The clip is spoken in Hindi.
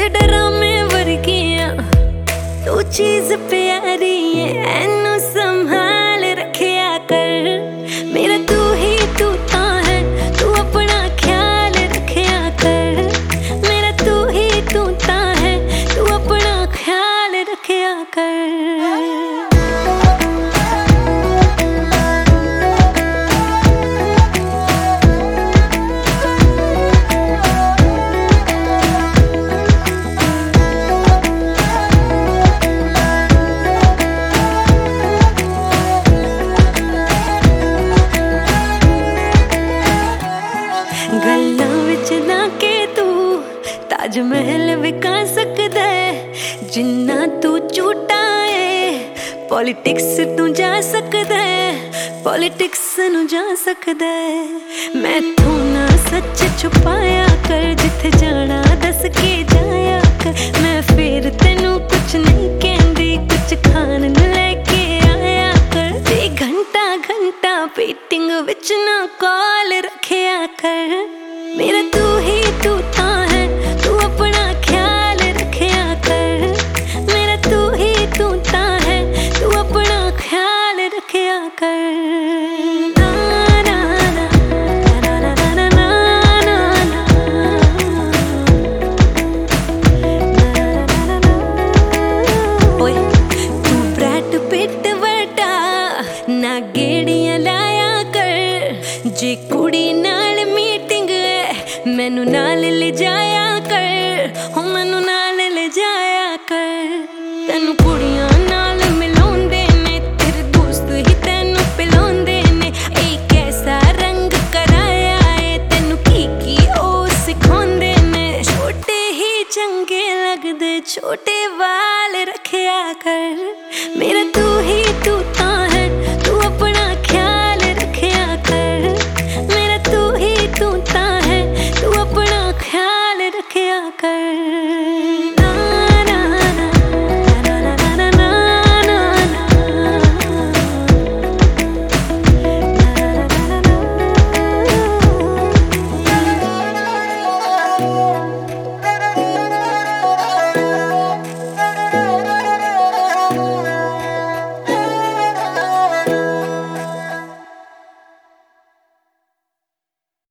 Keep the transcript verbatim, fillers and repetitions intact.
वैसे डरामे वर्गिया तू चीज प्यारी है, एनू संभाल रखिया कर। मेरा तू ही तू ता है, तू अपना ख्याल रखिया कर। मेरा तू ही तू ता है, तू अपना ख्याल रखिया कर। गल्लां विच ना के तू ताज महल विका सकदा है, जिन्ना तू झूठा है पॉलिटिक्स तू जा सकदा है, पॉलिटिक्स नू जा सकदा है। मैं तू ना सच छुपाया कर, जिथे जाना दस के जाया कर। मैं फिर तेनू कुछ नहीं कहंदी, कुछ खान नू लेके आया कर। ते घंटा घंटा मीटिंग विच ना कॉल रखिया कर। मेरा तू ही तू ता है, तू अपना ख्याल रखिया कर। मेरा तू ही तू ता है, तू अपना ख्याल रखिया कर। ना ना ना ना ना ना ना ना ना ना ना। ओए तू ब्रैड पिट वर्टा ना गेड़ियां लाया कर। जे कुड़ी नाल मीटिंग मैनू नाल ले जाया कर, हो मैनू नाल ले जाया कर। तेनू कुड़ियां नाल मिलाउंदे ने, तेरे दोस्त ही तेनू पिलाउंदे ने। ए कैसा रंग कराया है, तेनू की की ओ सिखाउंदे ने। छोटे ही चंगे लगदे, छोटे वाल रखिया कर। मेरा तू ही तू